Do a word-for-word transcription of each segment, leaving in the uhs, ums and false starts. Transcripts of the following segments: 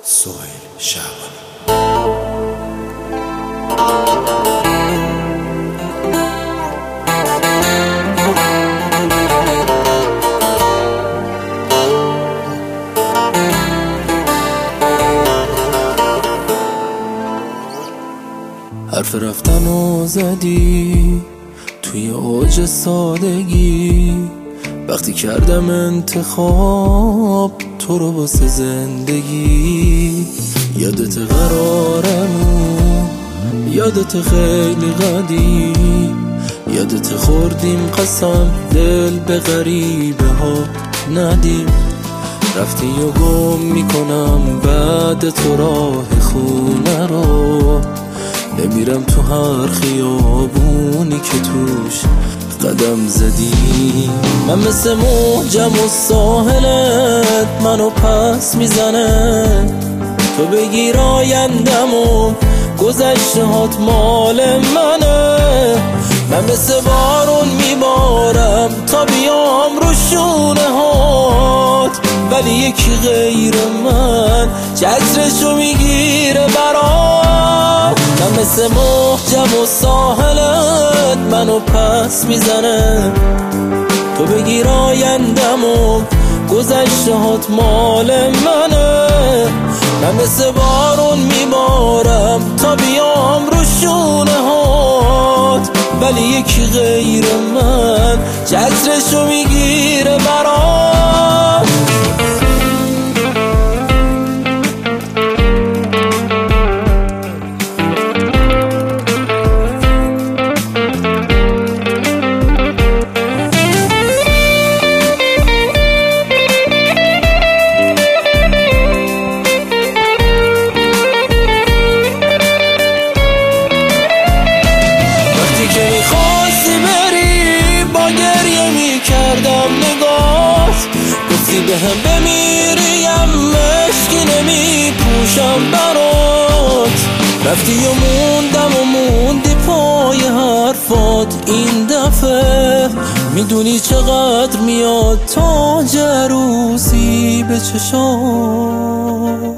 سهیل شعبانی. حرف رفتنو زدی توی اوج سادگی، وقتی کردم انتخاب تو رو واسه زندگی. یادت قرارمون، یادت خیلی قدیم، یادت خوردیم قسم دل به غریبه ها ندیم. رفتی و گم میکنم بعد تو راه خونه رو، نمیرم تو هر خیابونی که توش قدم زدی. من مثل موجم و ساحلت منو پس میزنه، تو بگیر آیندم و گذشته هات مال منه. من مثل بارون میبارم تا بیام رو شونه هات، ولی یکی غیر من چترشو میگیره برام. من مثل محجم و ساحلت منو پس میزنه، تو بگیر آیندم و گذشته هات مال منه. من مثل بارون میبارم تا بیام رو شونه هات، ولی یکی غیر من چترشو میگیره برام. به هم بمیریم مشکی نمی پوشم برات. رفتی و موندم و موندی پای حرفات این دفعه. میدونی چقدر میاد تا جروسی به چشات.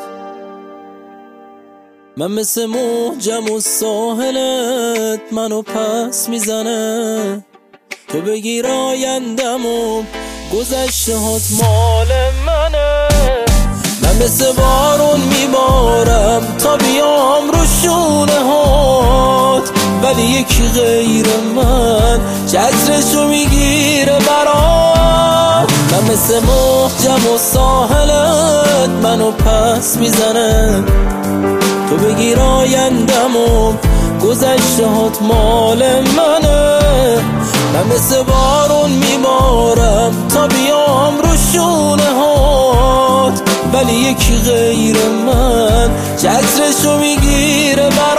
من مثل موجم و ساحلت منو پس میزنه، تو بگیر آیندم و گذشته هات مال منه. من مثل بارون میبارم تا بیام رو شونه هات، ولی یکی غیر من چترشو میگیره برام. من مثل محجم و ساحلت منو پس میزنه، تو بگیر آیندم و گذشته هات مال منه. من مثل بارون میبارم تا بیام رو شونه هات، ولی یکی غیر من چترشو میگیره برام.